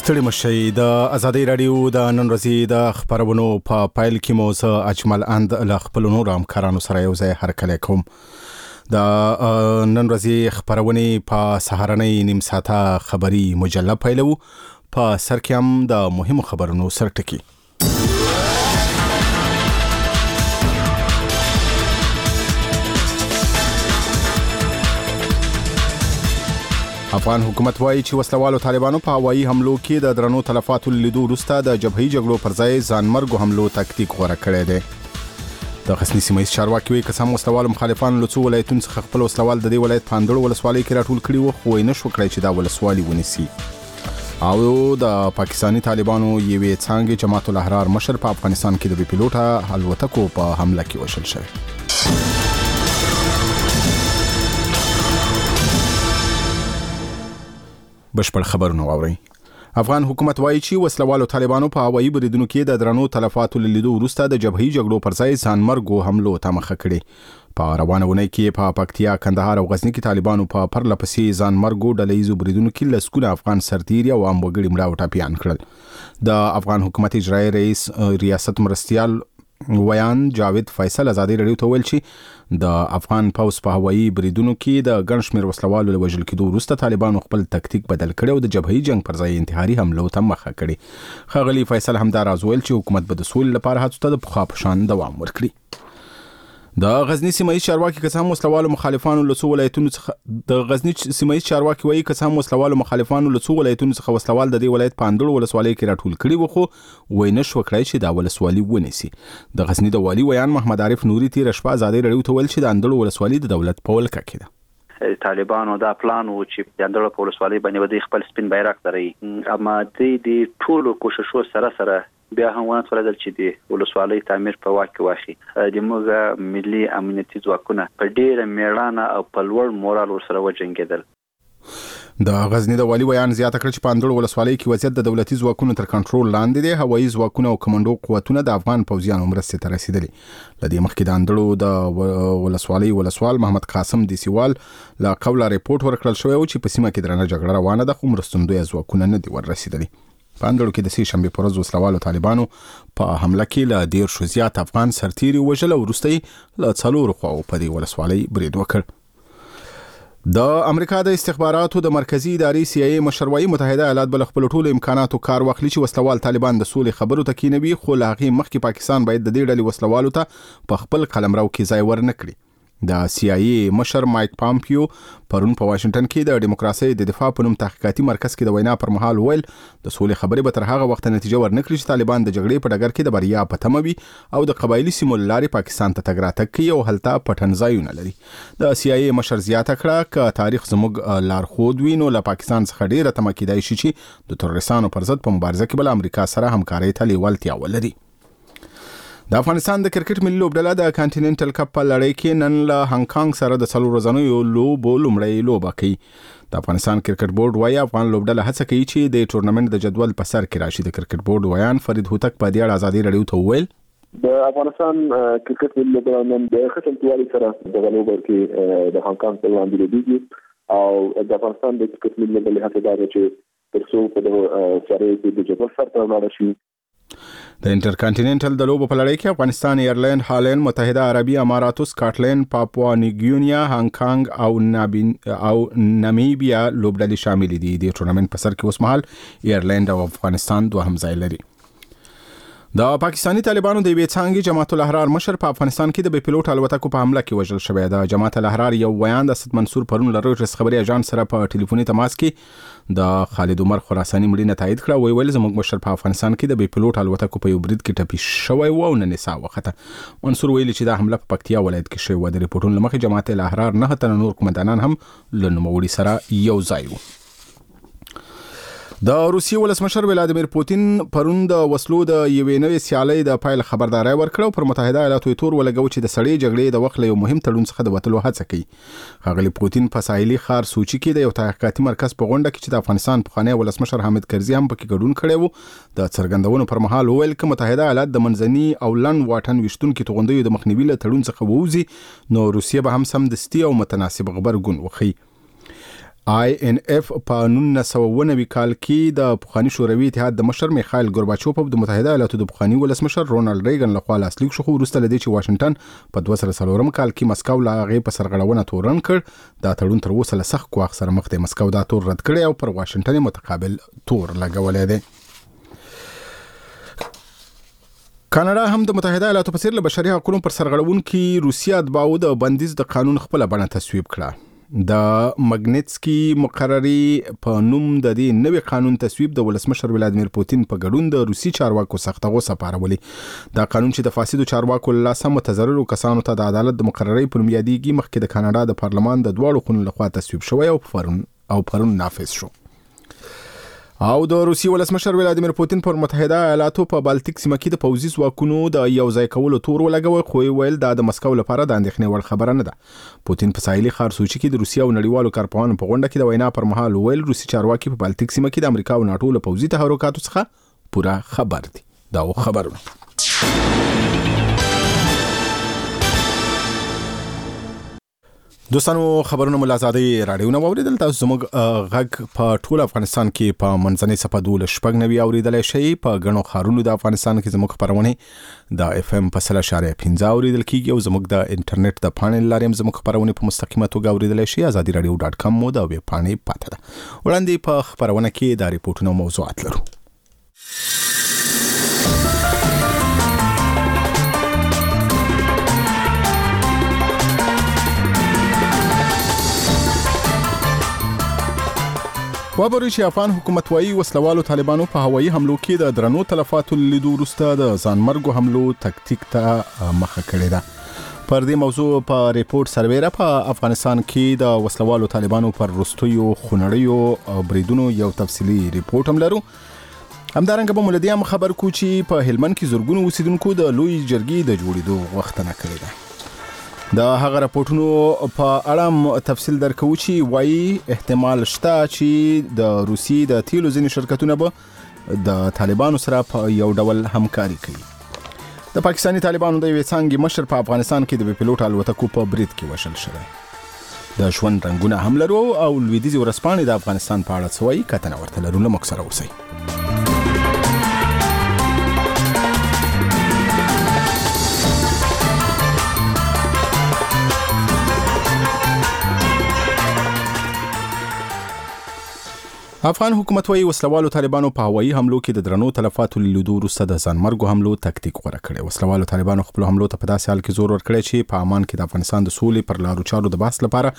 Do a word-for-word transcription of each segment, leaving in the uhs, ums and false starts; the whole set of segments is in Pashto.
ستړي مشي د ازادي رادیو د نن ورځې د خبرونو په پایل کې مو زه اجمل اند له خپل نور همکارانو سره یو ځای هرکلی کوم. د نن ورځې خبرونه په سهارنۍ نیم ساعته خبري مجله پیلو. په سر کې هم د مهمو خبرونو سرټکی. افغان حکومت وایي چې وسلوالو طالبانو په هوایي حملو کې د درنو تلفاتو لیدو وروسته د جبهي جګړو پر ځای ځانمرګو حملو تکتیک غوره کړی دی. د غزني سیمه ییز چارواکي وایي که څه هم وسلوالو مخالفانو له څو ولایتونو څخه خپل وسلوال د دې ولایت په اندړو ولسوالۍ کې راټول کړي وو، خو یې نشو کړی چې دا ولسوالي ونیسي. او د پاکستاني طالبانو یوې څانګې جماعت الاحرار مشر په افغانستان کې د بي پیلوټه الوتکو په حمله کې وشل شوی. بشپړ خبرونه واورئ. افغان حکومت وایي چې وسلوالو طالبانو په هوایي بریدونو کې د درنو تلفاتو لیدو وروسته د جبهي جګړو پر ځای ځانمرګو حملو ته مخه کړې. په روانه ونې کې په پکتیا، کندهار او غزني کې طالبانو په پرله پسې ځانمرګو ډلهیزو بریدونو کې لسګونه افغان سرتیري او عام وګړي مړه او ټپیان کړل. د افغان حکومت اجرایي رئیس ریاست مرستیال ویان جاوید فیصل ازادي رادیو ته ویل چې د افغان پوځ په هوایي بریدونو کې د ګڼ شمېر وسلوالو له وژل کېدو وروسته طالبانو خپل تکتیک بدل کړی او د جبهي جنگ پر ځای انتحاري حملو ته مخه کړې. ښاغلي فیصل همدا راز ویل چې حکومت به د سولې لپاره هڅو ته د پخوا په شان دوام ورکړي. د غزني سیمه ییز چارواکي که څه هم وسلوالو مخالفانو له څو ولایتونو څخه د غزني سیمه ییز چارواکي وایي که څه هم وسلوالو مخالفانو له څو ولایتونو څخه وسلوال د دې ولایت په اندړو ولسوالۍ کې راټول کړي وو، خو وی نشو کړی چې دا ولسوالي ونیسي. د غزني د والي ویان محمد عارف نوري تیره شپه ازادي رادیو ته ویل چې د اندړو ولسوالي د دولت په ولکه کې ده. طالبانو دا پلان و چې د اندړو په ولسوالۍ باندې ودی خپل سپین بیرغ دري، اما د ټولو کوششو سره سره بیا هم ونه تولدل چې د ولسوالۍ تعمیر په واک کې واخلي. د موږ ملي امنیتي ځواکونه په ډېره میړانه او په لوړ مورال ورسره وجنګېدل. د غزني د والي ویان زیاته کړ چې په اندړو ولسوالۍ کې وضعیت د دولتي ځواکونو تر کنټرول لاندې دی. هوایي ځواکونه او کمانډو قوتونه د افغان پوځیانو مرستې ته رسیدلي. له دې مخکې د اندړو د ولسوالۍ ولسوال محمد قاسم دیسیوال له قوله ریپورت ورکړل شوی و چې په سیمه کې درنه جګړه روانه ده، خو مرستندویه ځواکونه نه دي ورسیدلي. په اندړو کې د سې شنبې په ورځ وسلوالو طالبانو په حمله کې له دېرشو زیات افغان سرتیري وژل او وروسته یې له څلورو خواوو په دې ولسوالۍ برید وکړ. د امریکا د استخباراتو د مرکزی ادارې سی آی ای مشر وایي متحده ایالات بل خپل ټولو امکاناتو کار واخلي چې وسلوال طالبان د سولې خبرو ته کینوي، خو له هغې مخکې پاکستان باید د دې ډلې وسلوالو ته په خپل قلمرو کې ځای ورنه کړي. د سی آی ای مشر مایک پامپیو پرون په واشنگټن کې د دیموکراسي د دفاع په نوم تحقیقاتي مرکز کې د وینا پر مهال ویل د سولې خبرې به تر هغه وخت نتیجه ورنکړي چې طالبان د جګړې په ډګر کې د بریا په تمه وي او د قبایلی سیمو لارې پاکستان ته تګ راتګ کوي او هلته پټن ځایونه لري. د سی آی ای مشر زیاته کړه چې تاریخ زموږ لارښود وي نو له پاکستان څخه ډیره تمه کیدای شي چې د تروریستانو پر ضد په مبارزه کې بل امریکا سره همکاري ته لیوالتیا ولري. د افغانستان د کرکټ ملي لوبډله د کانټیننټل کپ په لړۍ کې نن له هانګ کانګ سره د څلور ورځنیو لوبو لومړۍ لوبه کوي. د افغانستان کرکټ بورډ وایي افغان لوبډله هڅه کوي چې د ټورنمنت د جدول په سر کې راشي. د کرکټ بورډ ویان فرید هوتک په دې اړه ازادي رادیو ته وویل د افغانستان کرکټ ملي لوبډله نن د ښه چمتووالي سره د لوبو کې د هانګ کانګ په وړاندې لوبېږي او د افغانستان د کرکټ ملي لوبډلې هڅه دا ده چې تر څو په دغه سیارۍ کې د جدول سر ته ولاړه شي. د انټر کانټیننټل د لوبو په لړۍ کې افغانستان، ایرلند، هالند، متحده عربي اماراتو، سکاټلند، پاپوا نیوګینیا، هانګ کانګ او نابین او نامیبیا لوبډلې شامل دي. د ټورنمنت په سر کې اوس مهال ایرلند او افغانستان دوهم ځای لري. د پاکستاني طالبانو د یوې څانګې جماعت الاحرار مشر په افغانستان کې د بي پیلوټ الوتکو په حمله کې وژل شوی. د جماعت الاحرار یو ویان د اسد منصور پرون له رویټرز خبري اژانس سره په ټلیفوني تماس کې د خالد عمر خراساني مړینه تایید کړه. وی ویل زموږ مشر په افغانستان کې د بي پیلوټ الوتکو په یو برید کې ټپي شوی و او نن یې ساه وخته. منصور ویل چې دا حمله په پکتیا ولایت کې شوې و. د ریپورتونو له مخې جماعت الاحرار نه تنه نور قومندانان هم له نوموړي سره یو ځای وو. د روسیې ولسمشر ولادیمیر پوتین پرون د وسلو د یوې نوې سیالۍ د پایل خبرداري ورکړه. پر متحده ایالاتو تور ولګو چې د سړې جګړې د وخت له یو مهم تړون څخه د وټلو هڅه کوي. ښاغلي پوتین په ساحلي ښار سوچي کې د یو تحقیقاتي مرکز په غونډه کې چې د افغانستان پخوانی ولسمشر حامد کرزي هم پکې ګډون کړی و د څرګندونو پر مهال وویل چې متحده ایالات د منځني او لنډ واټن وشتونکو توغندیو د مخنیوي له تړون څخه ووځي نو روسیه به هم سمدستي او متناسب غبرګون وخی. آی ان اف په نولس سوه اوه نوي کال کې د پخوانی شوروي اتحاد د مشر میخایل ګورباچوف د متحده ایالاتو د پخوانی ولسمشر رونالد ریګن لخوا لاسلیک شو، خو وروسته له دې چې واشنگټن په دوه زره څلورم کال کې مسکو له هغې په سرغړونه تورن کړ، دا تړون تر اوسه له سخت ګواښ سره مخ دی. مسکو دا تور رد کړی او پر واشنگټن متقابل تور لګولی دی. کاناډا هم د متحده ایالاتو په څیر له بشري حقوقو پر سرغړونکي روسیه اتباعو د بندیز د قانون خپله بڼه تصویب کړه. د مګنیټسکي مقرري په نوم د دې نوې قانون تصویب د ولسمشر ولادیمیر پوتین په ګډون د روسي چارواکو سخته غوسه پارولې. دا قانون چې د فاسدو چارواکو له لاسه متضررو کسانو ته د عدالت د مقرري په نوم یادېږي، مخکې د کاناډا د پارلمان د دواړو خونو لخوا تصویب شوی او پرون او پرون نافذ شو. او د روسي ولسمشر ولادیمیر پوتین پر متحده ایالاتو په بالټیک سیمه کې د پوځي ځواکونو د یو ځای کولو تور ولګوي، خو ویل دا د مسکو لپاره د اندېښنې وړ خبره نه ده. پوتین په ساحلي ښار سوچي کې د روسیې او نړیوالو کارپوهانو په غونډه کې د وینا پر مهال ویل روسي چارواکي په بالټیک سیمه کې د امریکا او ناټو له پوځي تحرکاتو څخه پوره خبر دي. دا خبرونه دوستانو خبرونه مل آزادۍ راډیو نه واوریدل. تاسو زموږ غږ په ټول افغانستان کې په منځنۍ صفحه دولس شپږ نوي اوریدلای شئ. په غنو خارونو د افغانستان کې زموږ خبرونه د اف ام په سل اشاریه پنځه اوریدل کیږي او زموږ د انټرنیټ د پاڼې لارې هم زموږ خبرونه په مستقیمه توګه اوریدلای شئ. آزادي رادیو ډاټ کام مو د ویب پاڼې پته ده. وړاندې په خبرونه کې د ریپورتونو موضوعات لرو. وبري چې افغان حکومت وايي وسلوالو طالبانو په هوایي حملو کې د درنو تلفاتو لیدو وروسته د ځانمرګو حملو تکتیک ته مخه کړې ده. پر دې موضوع په ریپورت سربېره په افغانستان کې د وسلوالو طالبانو پر وروستیو خونړیو بریدونو یو تفصیلي ریپورت هم لرو. همدارنګه به مولدي هم خبر کو چې په هلمند کې زورګونو اوسیدونکو د لوی جرګې د جوړېدو غوښتنه کړې ده. د هغه راپورټونو په اړه تفصیل درکو چې وایي احتمال شته چې د روسي د تیلو ځینې شرکتونه به د طالبانو سره په یو ډول همکاري کوي. د پاکستاني طالبانو د یوې څانګې مشر په افغانستان کې د بې پیلوټ الوتکو په برید کې وشل شوی. د ژوند رنګونه هم لرو او لویدیځي ورځپاڼې د افغانستان په اړه څه وایي، کتنه ورته لرو. له موږ سره اوسئ. افغان حکومت وايي وسلوالو طالبانو په هوایي حملو کې د درنو تلفاتو لیدو وروسته د ځانمرګو حملو تکتیک غوره کړی. وسلوالو طالبانو خپل حملو ته په داسې حال کې زور ورکړی چې په عمان کې د افغانستان د سولې پر لارو چارو د بحث لپاره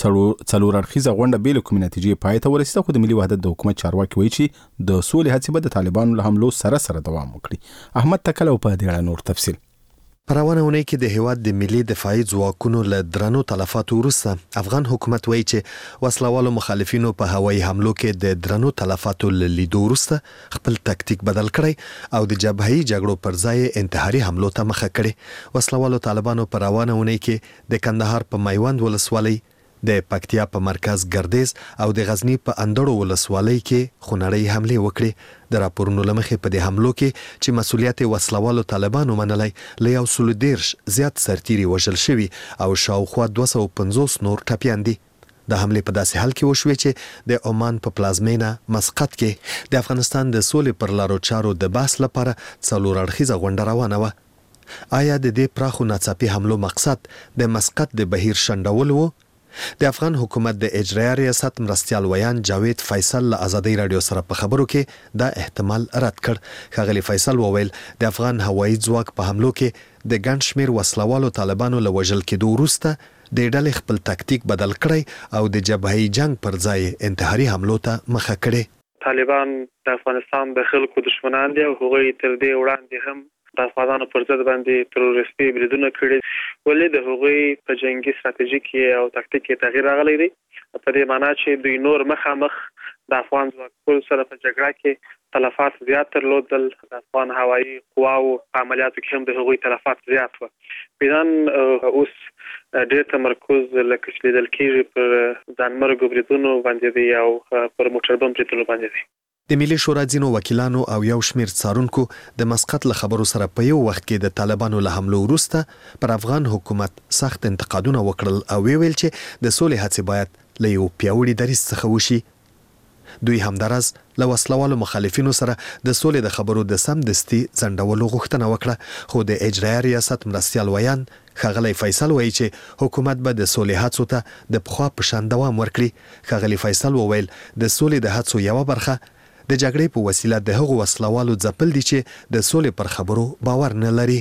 څلور اړخیزه غونډه بې له کومې نتیجې پای ته ورسېده، خو د ملي وحدت د حکومت چارواکي وایي چې د سولې هڅې به د طالبانو له حملو سره سره دوام وکړي. احمد تکل په دې اړه نور تفصیل. په روانه اونۍ کې د هیواد د ملي دفاعي ځواکونو له درنو تلفاتو وروسته افغان حکومت وایي چې وسلوالو مخالفینو په هوایي حملو کې د درنو تلفاتو له لیدو وروسته خپل تکتیک بدل کړی او د جبهي جګړو پر ځای انتحاري حملو ته مخه کړې. وسلوالو طالبانو په روانه اونۍ کې د کندهار په میوند ولسوالۍ، د پکتیا په مرکز ګردیز او د غزنی په اندړو ولسوالۍ کې خونړۍ حملې وکړې. د راپورونو له مخې په دې حملو کې چې مسؤلیت وسلوالو طالبانو منلی، له یو سلو دېرش زیات سرتیري وژل شوي او شاوخوا دوه سوه پنځوس نور ټپیان دي. د حملې په داسې حال کې وشوې چې د عمان په پلازمینه مسقط کې د افغانستان د سولې پر لارو چارو د بحث لپاره څلور اړخیزه غونډه روانه وه. آیا د دې پراخو ناڅاپي حملو مقصد د مسقط د بهیر شنډول و؟ د افغان حکومت د اجرایه ریاست مرستیال ویان جاوید فیصل له آزادۍ رادیو سره په خبرو کې دا احتمال رد کړ. ښاغلي فیصل وویل د افغان هوایي ځواک په حملو کې د ګڼ شمېر وسلوالو طالبانو له وژل کېدو وروسته د ډلې خپل تکتیک بدل کړی او د جبهي جنگ پر ځای انتحاري حملو ته مخه کړې. طالبان د افغانستان د خلکو دشمنان دي او هغوی تر دې وړاندې هم د افغانانو پر ضد باندې تروریستي بریدونه کړي، ولې د هغوی په جنگي ستراتیژي کې او تکتیک کې تغییر راغلی دی. په دې معنا چې دوی نور مخامخ د افغان ځواکونو سره په جګړه کې تلفات زیات درلودل. د افغان هوایي قواو په عملیاتو کې هم د هغوی تلفات زیات وو. پیدان اوس ډېر تمرکز لکه چې لیدل کېږي پر ځانمرګو بریدونو باندې دی او پر موټر بم بریدونو باندې دی. د ملي شورا ځینو وکیلانو او یو شمېر څارونکو د مسقط له خبرو سره په یو وخت کې د طالبانو له حملو وروسته پر افغان حکومت سخت انتقادونه وکړل او ویل چې د سولې هڅې باید له یو پیاوړي دریځ څخه وشي. دوی همدارس له وسلوالو مخالفینو سره د سولې د خبرو د سمدستي ځنډولو غوښتنه وکړه، خو د اجرایه ریاست مرستیال ویان ښاغلی فیصل وایي چې حکومت به د سولې هڅو ته د پخوا په شان دوام ورکړي. ښاغلی فیصل وویل د سولې د هڅو یوه برخه د جګړې په وسیله د هغو وسلوالو ځپل دي چې د سولې پر خبرو باور نه لري.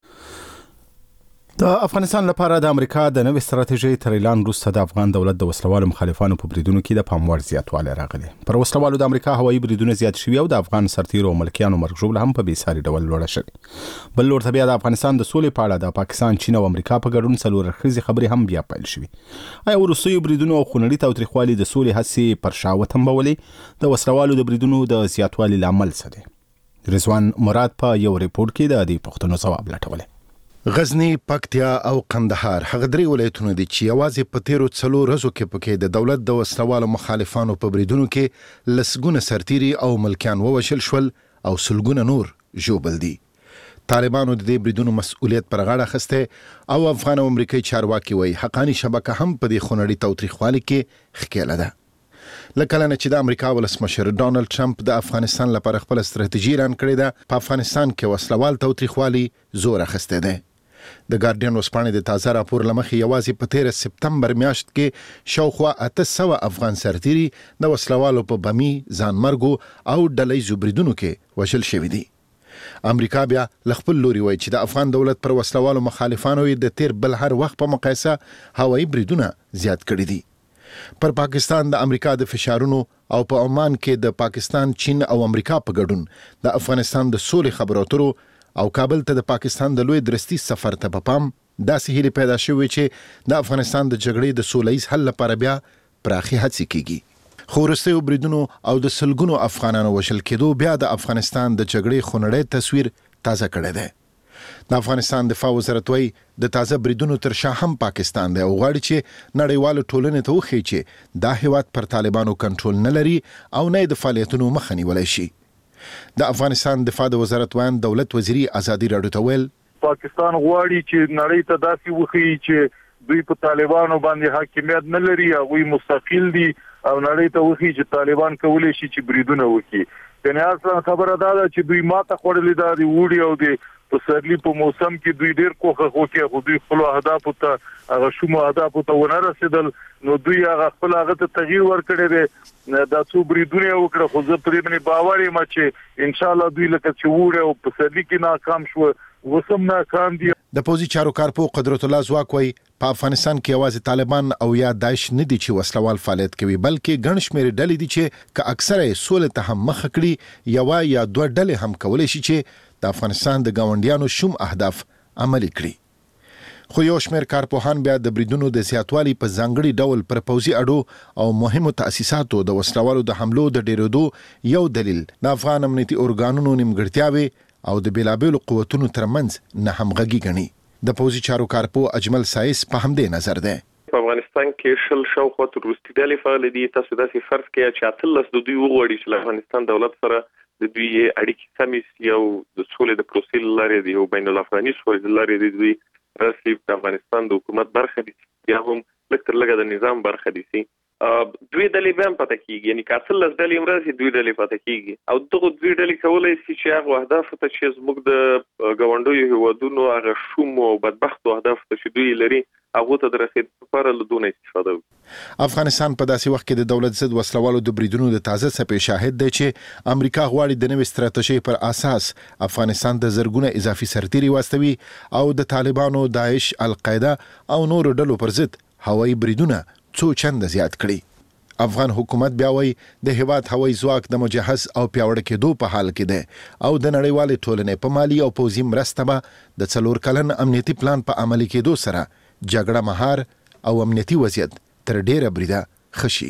د افغانستان لپاره د امریکا د نوې ستراتیژۍ تر اعلان وروسته د افغان دولت د وسلوالو مخالفانو په بریدونو کې د پام وړ زیاتوالی راغلی. پر وسلوالو د امریکا هوایي بریدونه زیات شوي او د افغان سرتیرو او ملکیانو مرګ ژوبله هم په بېساري ډول لوړه شوې. بل لور ته بیا د افغانستان د سولې په اړه د پاکستان، چین او امریکا په ګډون څلور اړخیزې خبرې هم بیا پیل شوي. آیا وروستیو بریدونو او خونړي تاوتریخوالي د سولې هڅې پر شا وتمبولې؟ د وسلوالو د بریدونو د زیاتوالي لامل څه دی؟ رضوان مراد په یو ریپورت کې د دې پوښتنو ځواب لټولی. غزنی، پکتیا او قندهار هغه درې ولایتونه دي چې یوازې په تیرو څلور ورځو کې پکې د دولت د وسلوالو مخالفانو په بریدونو کې لسګونه سرتیري او ملکیان ووژل شول او سلګونه نور ژوبل دي. طالبانو د دې بریدونو مسؤلیت پر غاړه اخیستی او افغان او امریکایي چارواکي وایي حقانی شبکه هم په دې خونړي تاوتریخوالي کې ښکېله ده. لکه نه چې د امریکا ولسمشر ډانلډ ټرمپ د افغانستان لپاره خپل ستراتیژي اعلان کړې ده، په افغانستان کې وسلوال تاوتریخوالي زور اخیستی دی. د ګارډین وسپانې د تازه راپور لمخې یوازې په تیره سپتمبر میاشت کې شاوخوا اته سوه افغان سرتیري د وسلوالو په بمي ځانمرګو او ډلهییزو بریدونو کې وژل شوي دي. امریکا بیا له خپل لوري وایي چې د افغان دولت پر وسلوالو مخالفانو یې د تیر بل هر وخت په مقایسه هوایي بریدونه زیات کړي دي. پر پاکستان د امریکا د فشارونو او په عمان کې د پاکستان، چین او امریکا په ګډون د افغانستان د سولې خبرو اترو او کابل ته د پاکستان د لوی درستی سفر ته په پام داسې هیلې پیدا شوې چې د افغانستان د جګړې د سولهییز حل لپاره بیا پراخي هڅې کیږي. خو وروستیو بریدونو او د سلګونو افغانانو وژل کېدو بیا د افغانستان د جګړې خونړی تصویر تازه کړی دی. د افغانستان دفاع وزارت وایي د تازه بریدونو تر شا هم پاکستان دی او غواړي چې نړیوالو ټولنې ته وښیي چې دا هیواد پر طالبانو کنټرول نه لري او نه د فعالیتونو مخه نیولی شي. د افغانستان دفاع د وزارت وان دولت وزیری ازادي راډیو ته ویل پاکستان غواړي چې نړۍ ته داسې وښیي چې دوی په طالبانو باندې حاکمیت نه لري، هغوی مستقل دي او نړۍ ته وښیي چې طالبان کولی شي چې بریدونه وکړي. یعنې اصلا خبره دا ده چې دوی ماته خوړلې ده د وړي او د پسرلی په موسم کې دوی ډیر کوخه وکړي، خو دوی خپل اهداف ته هغه شوم اهداف ته ونه رسیدل، نو دوی هغه خپل هغه ته تغییر ورکړي دي. دا څو بریدونه وکړه خو زه پرې باندې باور یم چې ان شاء الله دوی لکه چې وړي او پسرلی کې ناکام شو وسم ناکام دي. د پوزي چارو کارپو قدرت الله زواک وایي په افغانستان کې یوازې طالبان او یا داعش نه دي چې وسلوال فعالیت کوي، بلکې ګڼ شمېر ډلې دي چې که اکثره یې سولې ته هم مخه کړي، یوه یا دوه ډلې هم کولی شي چې د افغانستان د ګاونډیانو شوم اهداف عملي کړي. خو یو شمېر کارپوهان بیا د بریدونو د زیاتوالي په ځانګړي ډول پر پوځي اډو او مهمو تاسیساتو د وسلوالو د حملو د ډېرېدو یو دلیل د افغان امنیتي ارګانونو نیمګړتیاوې او د بېلابېلو قوتونو ترمنځ نه همغږي ګڼي. د پوځي چارو کارپو اجمل سایس په همدې نظر دی. په افغانستان کې شل شاوخوا تروریستي ډلې فعال دي. تاسو داسې فرض کړئ چې اتلس د دوی وغواړي چې له افغانستان دولت سره د دوی اړیکې سمې سي او د سولې د پروسې له لارې د یو بین الافغاني سولې له لارې د دوی رسي د افغانستان د حکومت برخه دي یا هم لږ تر لږه د نظام برخه دي سي دوی ډلې به هم پاتې کیږي، یعنی که اتلس ډلې هم راسي دوی ډلې پاتې کیږي او دغه دوی ډلې کولی شي چې هغه اهدافو ته چې زموږ د ګاونډیو هیوادونو هغه شوم او بدبختو اهدافو ته چې دوی لري هغه ته د رسېدو لپاره له دونه استفاده وکړي. افغانستان په داسې وخت کې د دولت ضد وسلوالو د بریدونو د تازه څپې شاهد دی چې امریکا غواړي د نوې ستراتیژۍ پر اساس افغانستان د زرګونه اضافي سرتیري واستوي او د طالبانو، داعش، القاعده او نورو ډلو پر ضد هوایي بریدونه څو چنده زیات کړي. افغان حکومت بیا وایي د هیواد هوایي ځواک د مجهز او پیاوړي کېدو په حال کې دی او د نړیوالې ټولنې په مالي او پوځي مرسته به د څلور کلن امنیتي پلان په عملي کېدو سره جګړه مهار او امنیتي وضعیت تر ډیره بریده ښه شي.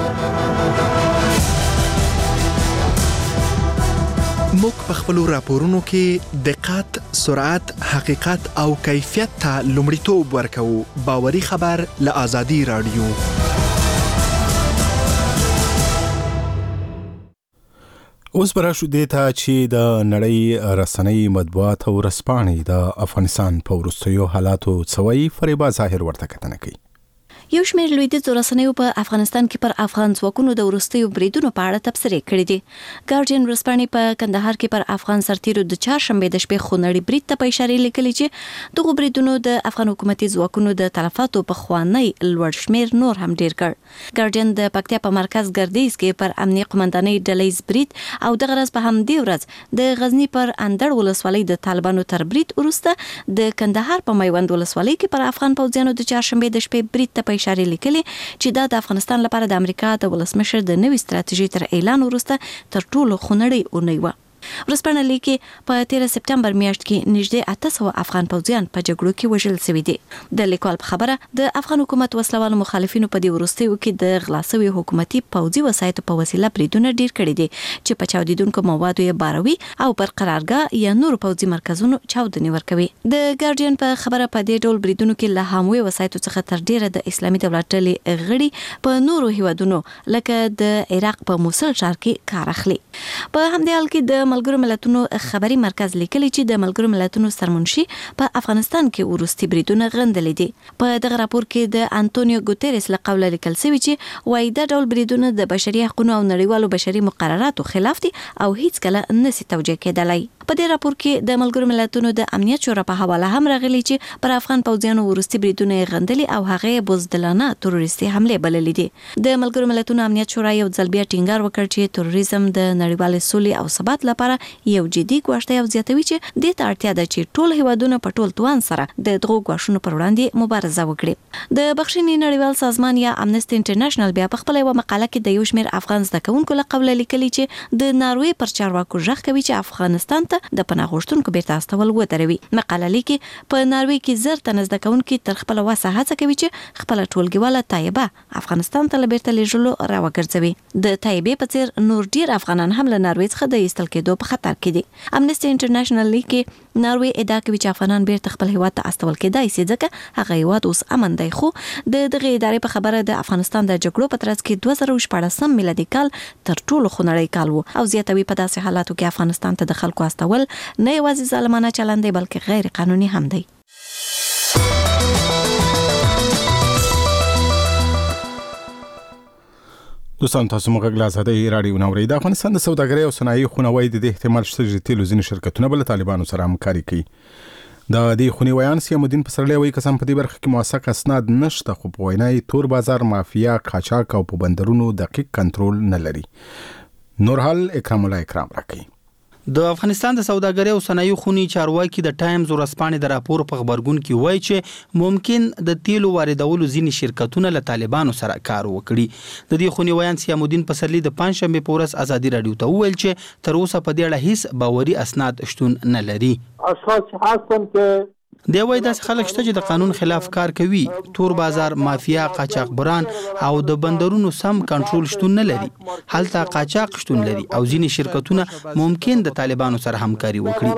موږ په خپلو راپورونو کې دقت، سرعت، حقیقت او کیفیت ته لومړیتوب ورکوو. باوري خبر له آزادي راډیو. اوس به راشو دې ته چې د نړۍ رسنۍ، مطبوعات او ورځپاڼې د افغانستان په وروستیو حالاتو څه وایي. فریبا ظاهر ورته کتنه کوي. یو شمېر لویدیځو رسنیو په افغانستان کې پر افغان ځواکونو د وروستیو بریدونو په اړه تبصرې کړې دي. ګارډین ورځپاڼې په کندهار کې پر افغان سرتیرو د چهارشنبې د شپې خونړي برید ته په اشاره لیکلي چې دغه بریدونو د افغان حکومتي ځواکونو د تلفاتو په خوانی لوړ شمېر نور هم ډیر کړ. ګارډین د پکتیا په مرکز ګردیز کې پر امنیه قومندانۍ ډلهیز برید او دغه ورځ په همدې ورځ د غزنی پر اندړ ولسوالۍ د طالبانو تر برید وروسته د کندهار په میوند ولسوالۍ کې پر افغان پوځیانو د چهارشنبې د شپې برید ته په اشاره لیکلي چې دا د افغانستان لپاره د امریکا د ولسمشر د نوې ستراتیژي تر اعلان وروسته تر ټولو خونړۍ اونۍ وه. ورځپاڼه لیکي په تیره سپتمبر میاشت کې نږدې اته سوه افغان پوځیان په جګړو کې وژل شوي دي. د لیکوال په خبره د افغان حکومت وسلوالو مخالفینو په دې وروستیو کې د غلا شوي حکومتي پوځي وسایطو په وسیله بریدونه ډیر کړي دي چې په چاودیدونکو موادو یې باروي او پر قرارګاه یا نور پوځي مرکزونو چاودنې ورکوي. د ګارډین په خبره په دې ډول بریدونو کې له هاموي وسایطو څخه تر ډیره د اسلامي دولت ډلې غړي په نورو هیوادونو لکه د عراق په موصل ښار کې کار اخلي. په همدې حال کې د ملګرو ملتونو خبري مرکز لیکلي چې د ملګرو ملتونو سرمنشي په افغانستان کې وروستي بریدونه غندلې دي. په دغه راپور کې د انټونیو ګوتریس له قوله لیکل شوی چې وايي دا ډول بریدونه د بشري حقوقو او نړیوالو بشري مقرراتو خلاف دي او هیڅ کله نشي توجیه کېدلای. په دې راپور کې د ملګرو ملتونو د امنیت شورا په حواله هم راغلي چې پر افغان پوځیانو وروستي بریدونه غندلي او هغه بزدلانه تروریستي حمله بللې دي. د ملګرو ملتونو امنیت شورا یو ځل بیا ټینګار وکړ چې تروریزم د نړیوال سولې او ثبات لپاره یو جدي ګواښ دی او زیاتوي چې د ته اړتیا ده چې ټول هیوادونه په ټول توان سره د دغو ګواښونو پر وړاندې مبارزه وکړي. د بخښنې نړیوال سازمان یا امنسټي انټرنیشنل بیا په خپل یو مقاله کې د یو شمېر افغان زده کوونکو له قوله لیکلي چې د ناروې پر چارواکو ژغ کوي چې افغانستان ته د پناه غوښتونکو بیرته استول ودروي. مقاله لیکي په ناروې کې زر تنه زده کوونکي تر خپل وسه هڅه کوي چې خپل ټولګیواله طیبه افغانستان ته بیرته لیږلو راوګرځوي. د طیبې په څیر نور ډیر افغانان هم له ناروې څخه د ایستل کېدو په خطر کې دي. امنسټي انټرنیشنل لیکي ناروې ادعا کوي چې افغانان بیرته خپل هیواد ته استول کېدای شي ځکه هغه هیواد اوس امن دی. خو د دغه ادارې په خبره د افغانستان د جګړو په ترڅ کې دوه زره شپاړسم میلادي کال تر ټولو خونړی کال و او زیاتوي په داسې حالاتو کې افغانستان ته د خلکو استول نه یوازې ظالمانه چلند دی بلکې غیر قانوني هم دی. دوستان تاسو موږ غلا زده رادیو نوري د افغانستان د سوداګرۍ او صنایع خونوي د احتمال شته چې تیلو ځینې شرکتونه بل طالبانو سره همکاري کوي. د دې خونی ویان سیمودین پسرلی وایي کسان په دې برخه کې موثق اسناد نشته خو په وینای تور بازار مافیا قاچاق او په بندرونو دقیق کنټرول نه لري. نورحال اکرام الله اکرام راکړي. د افغانستان د سوداګرۍ او صنایع خونی چارواکي د ټایمز ورځپاڼې د راپور په خبرګون کې وایي چې ممکن د تیلو واردولو ځینې شرکتونه له طالبانو سره کار وکړي. د دې خونی ویان سیامودین پسرلی د پنځشنبه په ورځ ازادي رادیو ته وویل چې تر اوسه په دې اړه هیڅ باوري اسناد شتون نه لري. اساس حسن که دی وای داس خلک شته چې د قانون خلاف کار کوي، تور بازار مافیا قاچاقبران او د بندرونو سم کنټرول شتون نه لري. هلته قاچاق شتون لري او ځینې شرکتونه ممکن د طالبانو سره همکاري وکړي.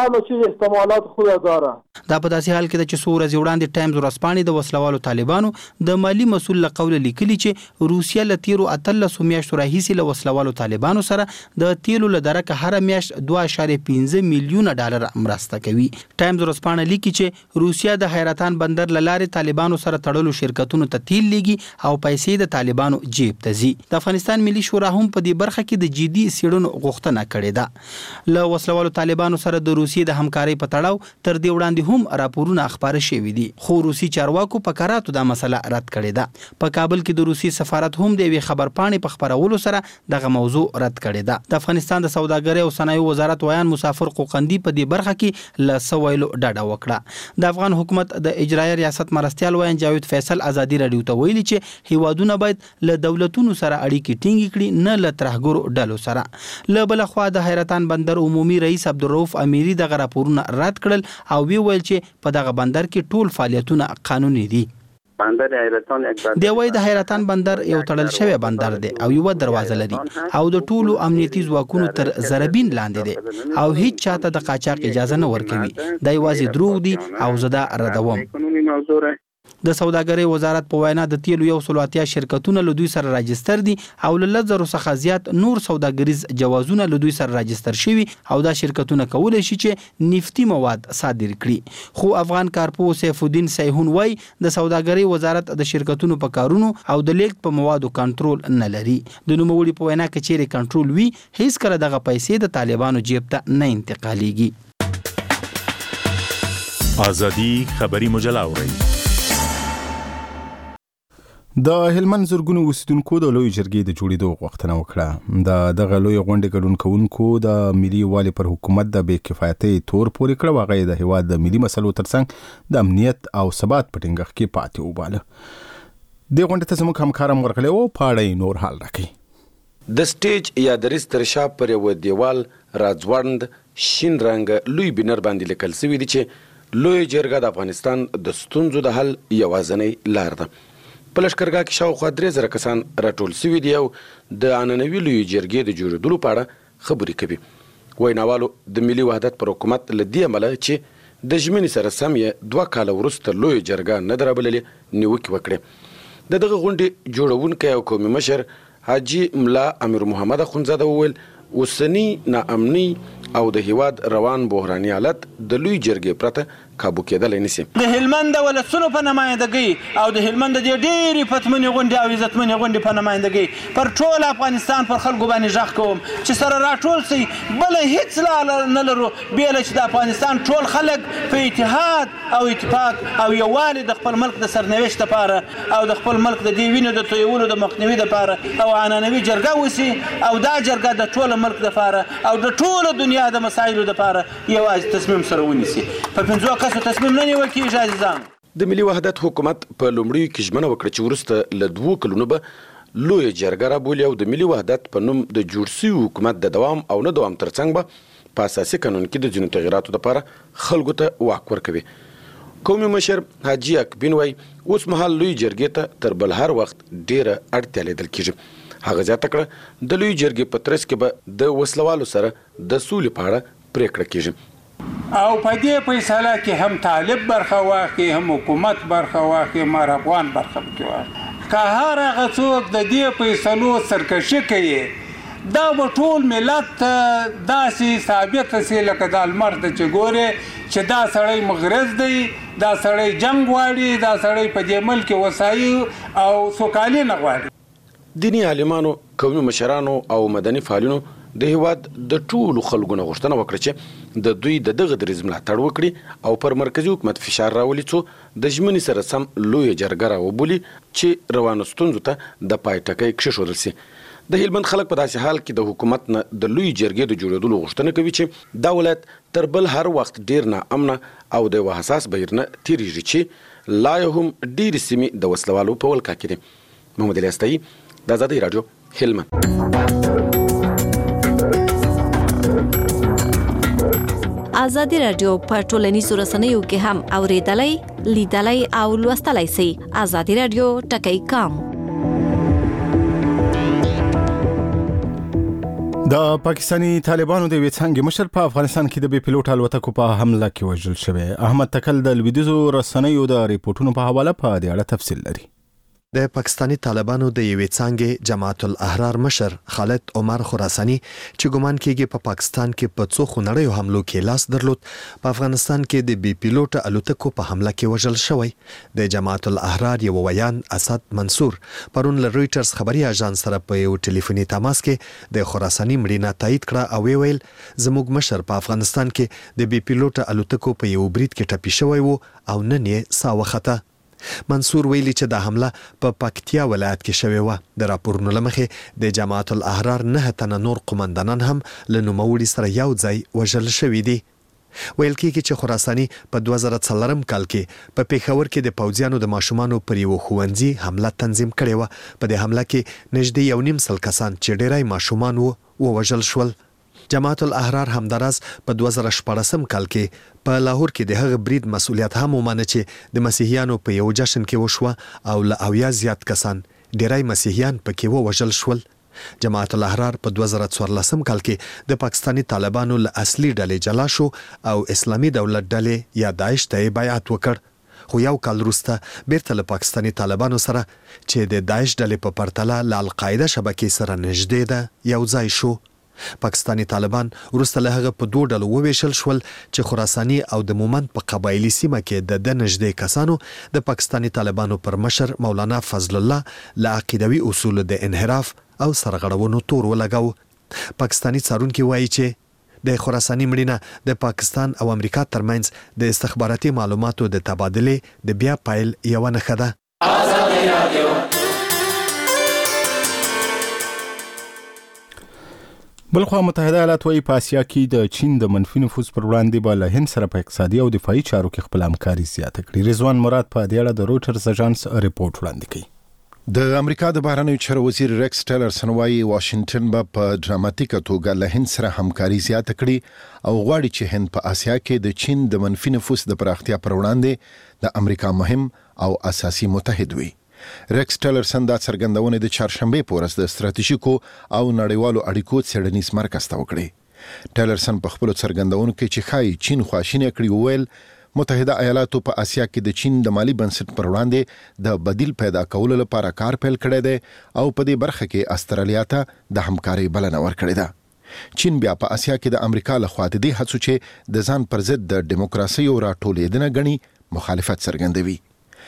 دا په داسې حال کې ده چې څو ورځې وړاندې ټایمز ورځپاڼې د وسلوالو طالبانو د مالی مسؤل له قوله لیکلي چې روسیه له تیرو اتلسو میاشتو راهیسې له وسلوالو طالبانو سره د تیلو له درکه هره میاشت دوه اعشاریه پنځه میلیونه ډالر مرسته کوي. ټایمز ورځپاڼه لیکي چې روسیه د حیرتان بندر لاره طالبانو سره تړلو شرکتونو ته تیل لیږي او پیسې د طالبانو جیب ته ځي. د افغانستان ملي شورا هم په دې برخه کې د جدي سیړنو غوښتنه کړې ده. له وسلوالو طالبانو سره د روسیې د همکارۍ په تړاو تر دې وړاندې هم راپورونه خبره شوي دي، خو روسي چارواکو په کراتو دا مسله رد کړې ده. په کابل کې د روسي سفارت هم د یوې خبرپاڼې په خبرولو سره دغه موضوع رد کړې ده. د افغانستان د سوداګرۍ او صنایع وزارت ویان مسافر قوقندي په دې برخه کې له سویلو ډډه وکړه. د افغان حکومت د اجرایي ریاست مرستيال ویان جاوید فیصل ازادي رادیو ته ویلي چې هیوادونه باید له دولتونو سره اړیکې ټینګې کړي، نه له ترهګرو ډلو سره. له بل خوا د حیرتان بندر عمومي رئیس عبدالرؤف امیری دغه راپورونه رد کړل او وی ویل چې په دغه بندر کې ټول فعالیتونه قانوني دي. بندر حیرتان دی وای د حیرتان بندر یو تړل شوی بندر دی او یو دروازه لري او د ټولو امنیتي ځواکونو تر زربین لاندې دی او هیڅ چاته د قاچاق اجازه نه ورکوي. دا یوازې دروغ دي او زه دا ردوم. د سوداګرۍ وزارت په وینا د تیلو یو سل اتیا شرکتونه له دوی سره راجستر دي او له لزر څخه زیات نور سوداګریز جوازونه له دوی سره راجستر شوي او دا شرکتونه کولای شي چې نفتی مواد صادر کړي. خو افغان کارپو سیف الدین سیحون وای د سوداګرۍ وزارت د شرکتونو په کارونو او د لیږد په موادو کنټرول نه لري. د نوموړي په وینا کې چیرې کنټرول وي هیڅ کله دغه پیسې د طالبانو جیب ته نه انتقالېږي. ازادي خبري مجله اورئ. د هلمند زرګونو اوسیدونکو د لوی جرګې د جوړېدو غوښتنه وکړه. د دغه لوی غونډې ګډون کوونکو د ملي یووالي پر حکومت د بې کفایتۍ تور پورې کړ. هغه یې د هیواد د ملي مسلو ترڅنګ د امنیت او ثبات په ټینګښت کې پاتې وباله. دې غونډې ته زموږ همکار مرغلی و پاړی نور حال راکوي. د سټیج یا دریز تر شا پر یو دیوال راځوړند شین رنګ لوی بینر باندې لیکل شوي دي چې لوی جرګه د افغانستان د ستونزو د حل یوازینۍ لار ده. په لښکرګاه کې شاوخوا درې زره کسان راټول شوي دي او د عنعنوي لوی جرګې د جوړېدلو په اړه خبرې کوي. ویناوالو د ملي وحدت پر حکومت له دې امله چې د ژمنې سره سم یې دوه کاله وروسته لوی جرګه نه ده رابللې نیوکې وکړې. د دغه غونډې جوړونکی او قومي مشر حاجي ملا امیر محمد اخونزاده وویل اوسنی ناامني او د هیواد روان بحراني حالت د لوی جرګې پرته کابو کېدلی نشي. د هلمند ولسونو په نمایندګۍ او د هلمند د ډېرې پتمنې غونډې او عزتمنې غونډې په نمایندګۍ پر ټول افغانستان پر خلکو باندې غږ کوم چې سره راټول سئ. بله هیڅ لاره نه لرو بېله چې د افغانستان ټول خلک په اتحاد او اتفاق او یووالي د خپل ملک د سرنوشت لپاره او د خپل ملک د دې وینو د تویولو د مخنیوي لپاره او عنعنوي جرګه وسي او دا جرګه د ټول ملک لپاره او د ټول دنیا د مسایلو لپاره یوازې تصمیم سره ونیسي. په پنځو کسو تصمیم نه نیول کېږي عزیزان. د ملي وحدت حکومت په لومړیو کې ژمنه وکړه چې وروسته له دوو کلونو به لویه جرګه رابولي او د ملي وحدت په نوم د جوړ شوي حکومت د دوام او نه دوام ترڅنګ به په اساسي قانون کې د ځینو تغییراتو لپاره خلکو ته واک ورکوي. قومي مشر حاجي اکبین وایي اوس مهال لوی جرګې ته تر بل هر وخت ډېره اړتیا لیدل کېږي. هغه زیاته کړه د لوی جرګې په ترڅ کې به د وسلوالو سره د سولې په اړه پریکړه کېږي. او په دې فیصله کې هم طالب برخه واخلي هم حکومت برخه واخلي هم افغان برخه پکې واخلي. که هر هغه څوک د دې فیصلو سرکشي کوي دا به ټول ملت داسې ثابته سي لکه دا لمر ته چې ګورې چې دا سړی مغرض دی دا سړی جنګ غواړي دا سړی په دې ملک وسایي او سوکالي نه غواړي. دینی عالمانو قومي مشرانو او مدني فعالینو د هیواد د ټولو خلکو نه غوښتنه وکړه چې د دوی د دغه دریځ ملاتړ وکړي او پر مرکزي حکومت فشار راولي څو د ژمنې سره سم لویه جرګه راوبولي چې روانو ستونزو ته د پای ټکی کېښودل سي. د هلمند خلک په داسې حال کې د حکومت نه د لوی جرګې د جوړېدلو غوښتنه کوي چې دا ولایت تر بل هر وخت ډېر ناامنه او د یوه حساس بهیر نه تېرېږي چې لا یې هم ډېرې سیمې د وسلوالو په ولکه کې دي. محمد علي استایي د ازادۍ راډیو هلمند. ازادي راډیو په ټولنیزو رسنیو کې هم اوریدلای لیدلای او لوستلای شئ. ازادي راډیو ټکی کام. د پاکستانی طالبانو د ویڅنګ مشر په افغانستان کې د بي پيلوټ الوتکو په حمله کې وژل شوی. احمد تکل د لویدیزو رسنیو د ریپورتونو په حواله په دې اړه تفصیل لري. د پاکستانی طالبانو د یوې څانګې جماعت الاحرار مشر خالد عمر خراسانی چې ګمان کېږي په پاکستان کې په څو خونړیو حملو کې لاس درلود په افغانستان کې د بي پيلوټ الوتکو په حمله کې وژل شوی. د جماعت الاحرار یو ویان اسد منصور پرون له رويټرز خبري اژانس سره په یو ټلیفوني تماس کې د خراسانی مړینه تایید کړه او ویل زموږ مشر په افغانستان کې د بي پيلوټ الوتکو په یو برید کې ټپي شوی وو او نن یې ساه وخته. منصور ویلي چې د حمله په پا پکتیا ولایت کې شوې و. د راپورونو لمخې د جماعت الاحرار نه تنه نور قومندانان هم له نوموړي سره یو ځای وژل شوي دي. ویل کېږي چې خراساني په دوه زره څلورم کال کې په پیښور کې د پوځیانو د ماشومانو پر یو ښوونځي حمله تنظیم کړې و. په دې حمله کې نږدې یو نیم سل کسان چې ډېری ماشومان وو ووژل شول. جماعت الاحرار همداراز په دوه زره شپاړسم کال کې په لاهور کې د هغه برید مسؤلیت هم ومانه چې د مسیحیانو په یو جشن کې وشوه او له اویا زیات کسان ډېری مسیحیان پکې ووژل شول. جماعت الاحرار په دوه زره څوارلسم کال کې د پاکستانی طالبانو له اصلي ډلې جلا شو او اسلامي دولت ډلې یا داعش ته بیعت وکړ. خو یو کال وروسته بیرته له پاکستاني طالبانو سره چې د داعش ډلې په پرتله له القاعده شبکې سره نږدې ده یو ځای شو. پاکستاني طالبان وروسته له هغه په دوه ډلو وویشل شول چې خراساني او د مومند په قبایلي سیمه کې د د نږدې کسانو د پاکستاني طالبانو پر مشر مولانا فضل الله له عقیدوي اصولو د انحراف او سرغړونو تور ولګاو. پاکستاني څارونکي وایي چې د خراساني مړینه د پاکستان او امریکا ترمنځ د استخباراتي معلوماتو د تبادلې د بیا پایل یو نښه ده. بلخوا متحده ایالات وايي په اسیا کې د چین د منفي نفوذ پر وړاندې به له هند سره په اقتصادي او دفاعي چارو کې خپل همکاري زیاته کړي. رضوان مراد په دې اړه د روټرز اژانس ریپورت وړاندې کوي. د امریکا د بهرنیو چارو وزیر ریکس ټیلرسن وايي واشنگټن به په ډراماتیکه توګه له هند سره همکاري زیاته کړي او غواړي چې هند په اسیا کې د چین د منفي نفوذ د پراختیا پر وړاندې د امریکا مهم او اساسي متحد وي. ریکس ټیلرسن دا څرګندونه د چهارشنبه په ورځ د ستراتیژیکو او نړیوالو اړیکو څېړنیز مرکز ته وکړي. ټیلرسن په خپل څرګندونو کې چې خای چین خواشینه کړی وویل متحده ایالاتو په اسیا کې د چین د مالی بنسټ پر وړاندې د بدیل پیدا کولو لپاره کار پیل کړی دی او په دې برخه کې استرالیا ته د همکارۍ بلنه ورکړې ده. چین بیا په اسیا کې د امریکا لخوا د دې هڅو چې د ځان پر ضد د دیموکراسي او راټولېدنه غني مخالفت څرګندوي.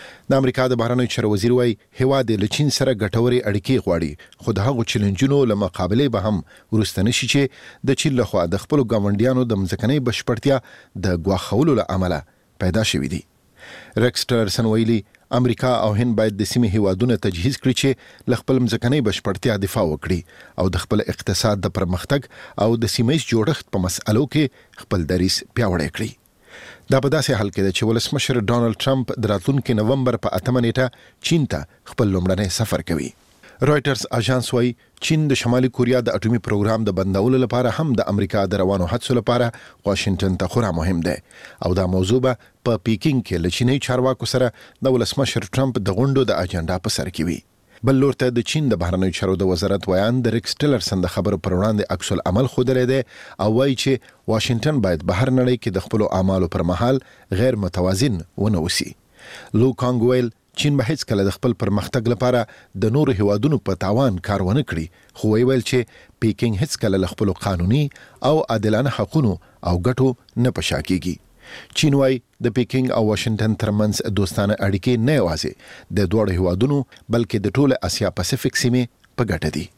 د امریکا د بهرنیو چارو وزیر وايي هیواد له چین سره ګټوري اړیکې غواړي خو د هغو چیلنجونو له مقابله به هم ورسته نشي چې د چین لخوا د خپل ګاونډیانو د مځکنۍ بشپړتیا د ګواښولو له امله پیدا شوې دي. ریکس ټیلرسن ویلي امریکا او هند باید د سیمې هیوادونو تجهیز کړي چې له خپل مځکنۍ بشپړتیا دفاع وکړي او د خپل اقتصاد د پرمختګ او د سیمه‌ییز جوړښت په مسألو کې خپل دریځ پیاوړی کړي. دا په داسې حال کې ده چې ولسمشر ډونالد ټرمپ د راتلونکي نومبر په اتمه نیټه چین ته خپل لومړنی سفر کوي. رويټرز اژانس وايي چین د شمالي کوریا د اټومي پروګرام د بندولو لپاره هم د امریکا د روانو هڅو لپاره واشنگټن ته خورا مهم دی او دا موضوع به په پیکینګ کې له چیني چارواکو سره د ولسمشر ټرمپ د غونډو د اجنډا په سر کې وي. بل لور ته د چین د بهرنیو چارو د وزارت ویان د ریکس ټیلرسن د خبرو پر وړاندې عکس العمل ښودلی دی او وایي چې واشنگټن باید بهر نړۍ کې د خپلو اعمالو پر مهال غیر متوازن ونه وسی. لو کانګ ویل چین به هیڅ کله د خپل پرمختګ لپاره د نورو هیوادونو په تاوان کار ونه کړي خو ویل چې پیکینګ هیڅ کله له خپل قانوني او عادلانه حقوقو او ګټو نه پشا کیږي. چین وايي د پیکینګ او واشنگټن ترمنځ دوستانه اړیکې نه یوازې د دوه هیوادونو بلکې د ټوله اسیا پاسفیک سیمې په ګټه دي.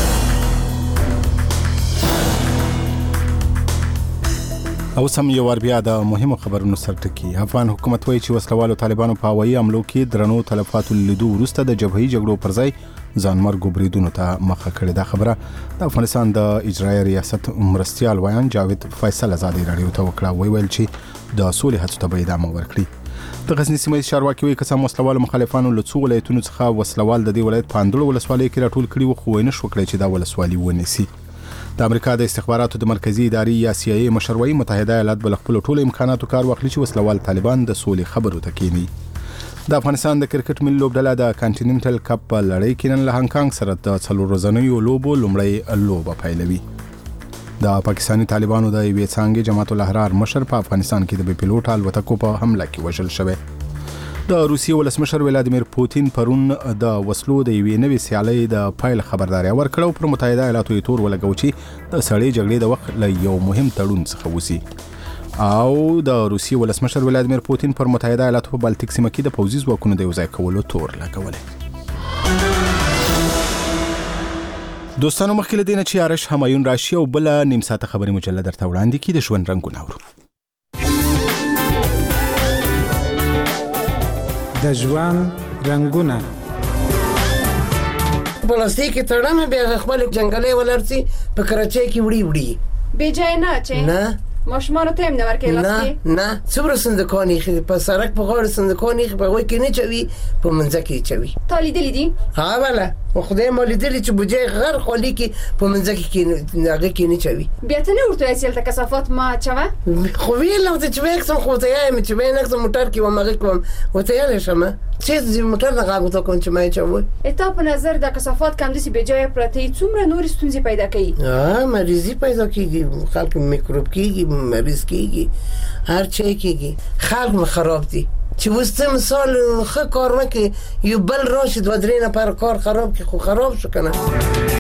او سم یو ور بیا د مهمو خبرونو سرټکی. افغان حکومت وایي چې وسلوالو طالبانو په هوایي حملو کې درنو تلفاتو لیدو وروسته د جبهي جګړو پر ځای ځانمرګو بریدونو ته مخه کړې. دا خبره د افغانستان د اجرایي ریاست مرستیال ویان جاوید فیصل ازادي رادیو ته وکړه. وی ویل چې د سولې هڅو ته به ادامه ورکړي. د غزنی سیمه چارواکي وایي قسم وسلوالو مخالفانو له څو ولایتونو څخه وسلوال د دې ولایت په اندړو ولسوالۍ کې راټول کړي وو خو نه شو کړی چې دا ولسوالي ونیسي. د امریکا د استخباراتو د مرکزی ادارې یا سی ای ای مشروعي متحده ایالات بل خپل ټول امکاناتو کار واخلي چې وسلوال طالبان د سولې خبرو ته کینی. د افغانستان د کرکټ ملي لوبډله د کانټیننټل کپ په لړۍ کې نن له هانګ کانګ سره د څلور ورځنیو لوبو لومړی لوبه پیلوي. د پاکستاني طالبانو د یوې څانګې جماعت الاحرار مشر په افغانستان کې د بي پيلوټ الوتکو په حمله کې وژل شوی. د روسیې ولسمشر ولادیمیر پوتین پرون د وسلو د یوې نوې سیالۍ د پایل خبرداري ورکړه پر متحده ایالاتو یې تور ولګو چې د سړې جګړې د وخت له یو مهم تړون څخه وسی. او د روسیې ولسمشر ولادیمیر پوتین پر متحده ایالاتو په بالټیک سیمه کې د پوځي ځواکونو د یوځای کولو تور لګولې. دوستانو مخکې له دې نه چې آرش همایون راشي او بل نیم ساعته خبري مجله درته وړاندې کړي د ژوند رنگونه اورو. د ژوند رنگونه پلاستیک تړمه بیا خپل جنگلې ولرسي په کراچۍ کې وړي وړي به جای نه چې نه ماشومان ته هم نه ورکې لاسکي نه نه څومره صندوقونه خې په سړک په غاړه صندوقونه خې په وای کې نه چوي په منځ کې چوي. تا لیدلې دي؟ ها والا خدای مو لیدلې چې بوجي غر خولي کې په منځ کې هغه کې نه چوي. بیا ته نه ورته اصل ته کثافات ما چوه خو ویل نو چې وکسم خو ته یې چې وینې نکسم موټر کې و مغه کوم وته یې شمه چې دې موټر نه غاغو ته کوم چې ما چوي. اته په نظر د کثافات کم دي به جای پرته څومره نور ستونزې پیدا کوي. ها مریضي پیدا کیږي خلک میکروب کیږي مریض کیږي هر چی کیږي خلک خراب دي. چې وسته مثال ښه کار وکړي یو بل راشي دوه درې نفر کار خراب کړي خو خراب شو کنه